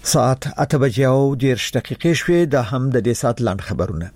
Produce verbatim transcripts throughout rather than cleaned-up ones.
ساعت اته بجې او دېرش دقیقې شوې. د هم د دې سات لاند خبرونه.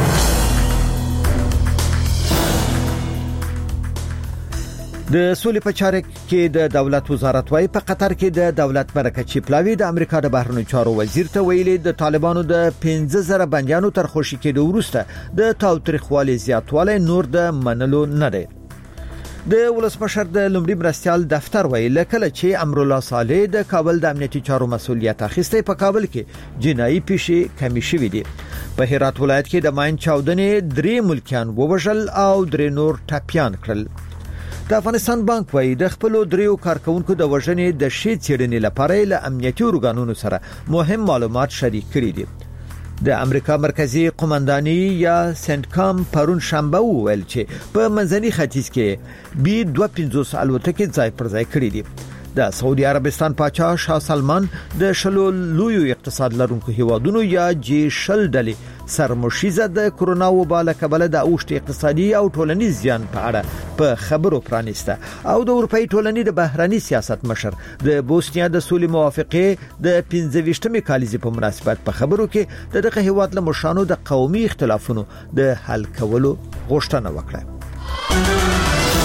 د سولې په چارو کې د دولت وزارت وايي په قطر کې د دولت مرکه چپلاوي د امریکا د بهرنیو چارو وزیر ته ویلي د طالبانو د پنځه زره بنديانو تر خوشي کېدو وروسته د تاوتریخوالي زیاتوالی نور د منلو نه دی. د ولسمشر د لومړي مرستيال دفتر ویل کله چې امرالله صالح د کابل د امنیتي چارو مسؤلیت اخیسته په کابل کې جنایي پیښې کمی شوې دي. په هرات ولایت کې د ماین چاودنې درې ملکیان ووژل او درې نور ټاپیان کړل. د افغانستان بانک وایي د خپل دریو کارکونکو د وژنې د شی څېړنې لپاره له امنیتي ارګانونو سره مهم معلومات شریک کړي دي. د امریکا مرکزی قومنداني یا سنټکام پرون شنبه وویل چې په منځني ختیځ کې بي دوه پنځوس الوتکې ځای پر ځای کړې دي. د سعودي عربستان پاچا شاه سلمان د شلو لویو اقتصاد لرونکو هیوادونو یا جی شل ډلې سرمشيزه د کرونا وبا له کبله د اوښت اقتصادي او ټولنیز زیان په اړه په خبرو پرانیسته او د اروپאי ټولنې د بهراني سیاست مشر د بوسنیا د سولې موافقه د پنځه ویشتمې کالیزې په مناسبت په خبرو کې د دغه هیواد له مشرانو د قومي اختلافونو د حل کولو غوښتنه وکړه.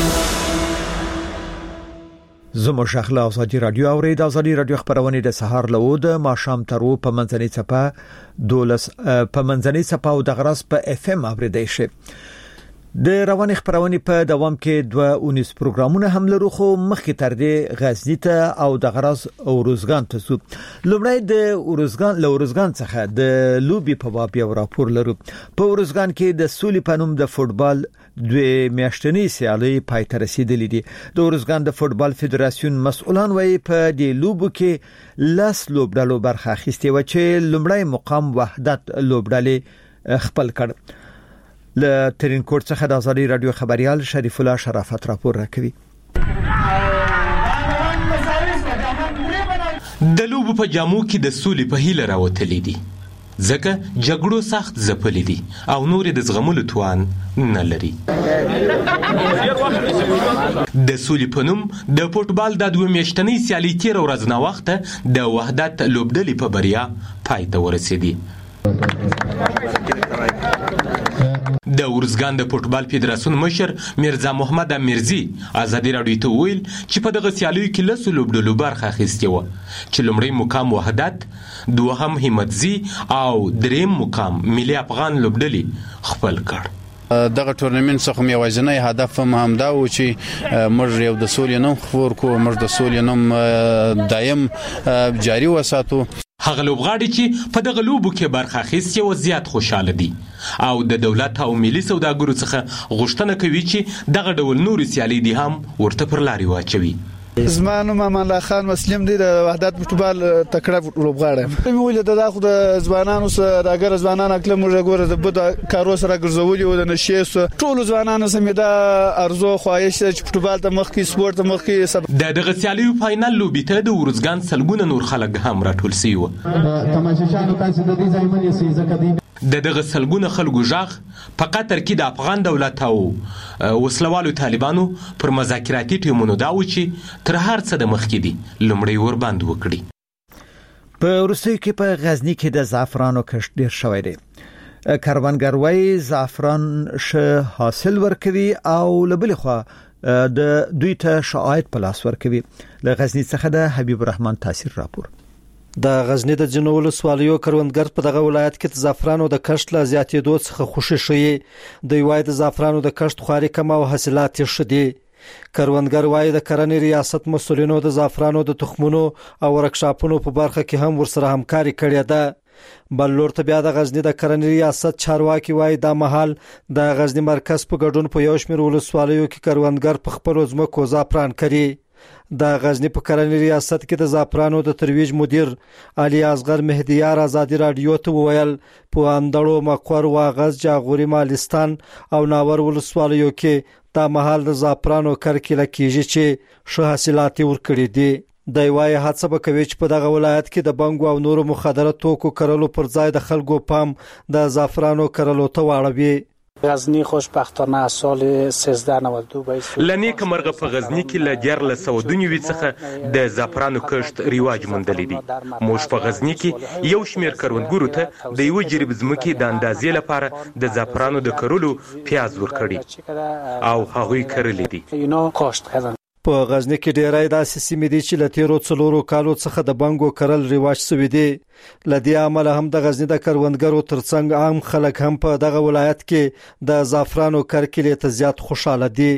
زموږ شخله ازادي رادیو او د ازادي رادیو خبرونه د سهار له ود ما شام ترو په منځنۍ صفه دولس په منځنۍ صفه او د غرس په اف ام اوریدای شي. د رواني خبرونه په دوام کې دوه اونیس پروګرامونه هم لرو خو مخکې تر دې غزنی ته او د غرس او روزګان ته سو. لومړی د روزګان له روزګان څخه د لوبي په باب یو راپور لرو. په روزګان کې د سولې پنوم د فوتبال دوی میاشتنی سیالي پای ته رسیدلې دي. د روزګان د فوتبال فدراسیون مسؤلان وايي په دې لوبو کې لاس لوبډالو برخه اخیستې و چې لومړی مقام وحدت لوبډالې خپل کړ. له ترین کوټ څخه د ازادي رادیو خبريال شریف الله شرافت راپور راکوي. د لوبو په جامو کې د سولې په هیله راوتلې دي ځکه جګړو سخت ځپلې دي او نور د زغملو توان نه لري. د سولې په نوم د فوتبال د دوه میاشتنۍ سیالي تیر ورځ نه وخته د وحدت لوبډلې په بریا پای ته ورسېدي. د ورزګان د فوتبال فدراسیون مشر میرزا محمد امیرزی ازادي رادیو ته ویل چې په دغه سیالیو کې لسو لوبډلو برخه اخیستې و چې لومړی مقام وحدت، دوهم همتزي او دریم مقام ملي افغان لوبډلې خپل کړ. دغه ټورنمنت څخه یوازینی هدف هم دا و چې موږ یو د سولې نوم خپور کو، موږ د سولې نوم دایم جاری وساتو. هغه لوبغاړي چې په دغه لوبو کې برخه اخیستي و زیات خوشاله دي او د دولت او ملي سوداګرو څخه غوښتنه کوي چې دغه ډول نور سیالي دي هم ورته پر لاري واچوي. زمانو مامان الله خان مسلم دی د وحدت فوتبال تکړه لوبغاړی مې ویل د داخو د ځوانانو سره راګر ځوانان اکل موږ ګوره د بده کارو سره ګرځولي او د نشي ټول ځوانانو سم دا ارزو خواهش چې فوتبال ته مخ کې سپورت ته مخ کې د دغه سیالیو فائنل لوبي ته د ورزګان سلګونه نور خلک هم راټول شي و. تماشاشانو تاسو د دې ځای منې سي ځکه دی د دغه سلګونه خلکو ژغ په قطر کې د افغان دولت او وسلوالو طالبانو پر مذاکراتي ټیمونو دا و چې تر هر څه د مخ کې دي لومړی ورباند وکړي. په روسیې کې په غزنی کې د زعفرانو کښت ډیر شوی دی. کاروانګروي زعفران ش حاصل ورکوي او لبل خو د دوی ته شعاعت په لاس ورکوي. له غزنی څخه د حبیب الرحمن تاثیر راپور. د غزنی د جنوبي سوالیو کروندګر په دغه ولایت کې د زعفرانو د کښت لا زیاتېدو څخه خوشی شوی. د وای د زعفرانو د کښت خواري کم او حاصلات یې شدي. کروندګر وای د کرنې ریاست مسولینو د زعفرانو د تخمونو او ورکشاپونو په برخه کې هم ورسره همکاري کړې ده. بل لور ته بیا د غزنی د کرنې ریاست چارواکي وای د محل د غزنی مرکز په ګډون په یو شمېر ولسوالیو کې کروندګر په خپل ځمکو زعفران کړي. د غزنی په کرنې ریاست کې د زعفرانو د ترویج مدیر علي اصغر مهدیار ازادي رادیو ته وویل په اندړو مقر واغز جاغوري مالستان او ناور ولسوالیو کې د محل د زعفرانو کرکله کیږي چې ښه حاصلات ورکړي دي. د وای حادثه به کوي چې په دغه ولایت کې د بنګو او نورو مخدره توکو کرلو پر ځای د خلکو پام د زعفرانو کرلو ته واړوي. غزنی خوشبختانه از سال سیزده نود و دو به لنی کمرغه په غزنی کې ل دیار ل سودونی څخه د زعفرانو کښت ریواج موندلی دی. موږ په غزنی کې یو شمیر کروندګرو ته د یو جریب ځمکې د اندازې لپاره د زعفرانو د کرلو پیاز ورکړي او هغوی کرلې دي. په غزنی کې ډیرای داسې سیمې دي چې له تیرو څلورو کالو څخه د بنګو کرل ریواج شوی دی. لدې عمل هم د غزنی د کروندګرو ترڅنګ عام خلک هم په دغه ولایت کې د زعفرانو کرکلې ته زیات خوشاله دي.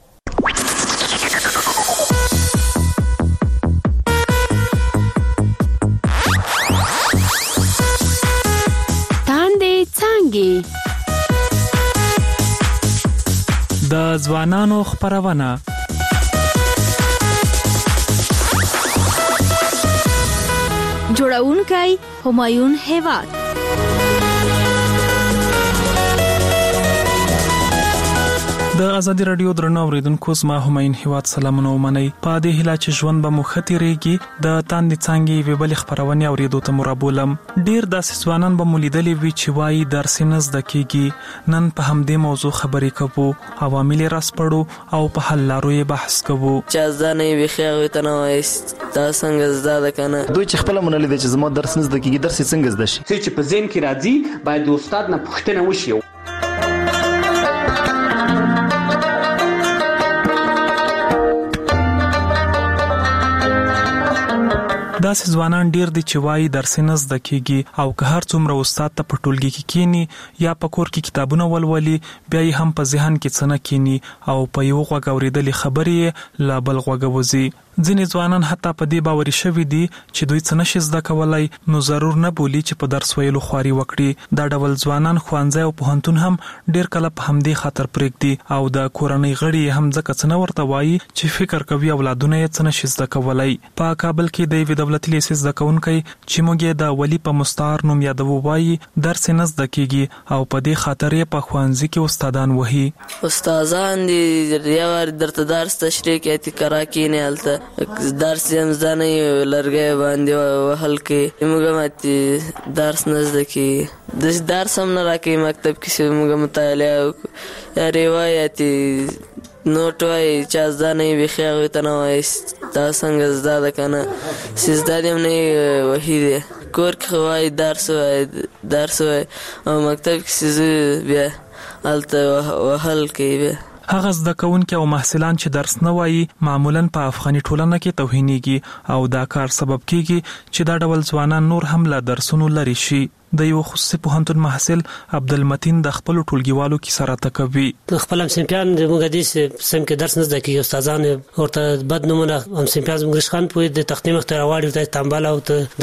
تاندې څنګه د ځوانانو خبرونه جوړونکی همایون هیواد. د ازادي رادیو درنو اوریدونکو زما همایون هیواد سلامونه ومنئ. په دې هیله چې ژوند به مو ښه تیریږي د تاندې څانګې یوې بلې خپرونې اورېدو ته مو رابولم. ډېر داسې ځوانان به مو لیدلي وي چې وایي درس یې نه زده کېږي. نن په همدې موضوع خبرې کوو، عوامل یې راسپړو او په حل لارو یې بحث کوو. چې زده نه وي ښې هغوی ته نه وایست دا څنګه زده ده که نه. دوی چې خپله منلې ده چې زما درس نه زده کېږي، درس یې څنګه زده شي؟ څه چې په ذهن کې راځي باید د استاد نه پوښتنه وشي. داسې ځوانان ډیر دي چې وایي درس نه زده کېږي او که هر څومره استاد ته په ټولګي کې کینی یا په کور کې کتابونه ولولي بیا یې هم په ذهن کې څه نه کینی او په یو غوږ اورېدلې خبرې لا بل غوږ وځي. ځینې ځوانان حتی په دې باوري شوي دي چې دوی څه نشي زده کولای نو ضرور نه بولي چې په درس ویلو خواري وکړي. دا ډول ځوانان ښوونځی او پوهنتون هم ډیر کله په همدې خاطر پرېږدي او د کورنۍ غړي هم ځکه څه نه ورته وایي چې فکر کوي اولادونه یې څه نشي زده کولای. په کابل کې د یوې دولتي لیسې زده کوونکی چې موږ یې د ولی په مستعار نوم یادوو وایي درس یې نه زده کېږي او په دې خاطر یې په ښوونځي کې استادان وهي. استادان دي یو وار درته درس تشریح کوي چې کرا کېنې هلته درس یې هم زده نه وي لرګی باندې وهل کوي. موږ هم درس نه زده کېږي، داسې درس هم نه راکوي مکتب کې چې موږ مطالعه وکړو یا روایت نوټ وایي چې زده نه وي ښې هغوی ته نه وایست دا څنګه زده ده که نه. چې زده دې هم نه وي وهي دی. کور کې خو وایي درس وایي درس وایي او مکتب کې چې زه بیا هلته وهل کوي. بیا هغه زده کوونکي او محصلان چې درس نه وایي معمولاً په افغاني ټولنه کې توهینېږي او دا کار سبب کیږي چې دا ډول ځوانان نور هم له درسونو لرې شي. د یو خصوصي پوهنتون محصل عبدالمتین د خپل ټولګیوالو کې سره تکوي. خپل همسنفیان موږ دې سم کې درس نه زده کېږي، استادان ورته بد نومونه همسنفیان زموږ خان پوی د تختې مخ ته راوړي ته تنبل او ته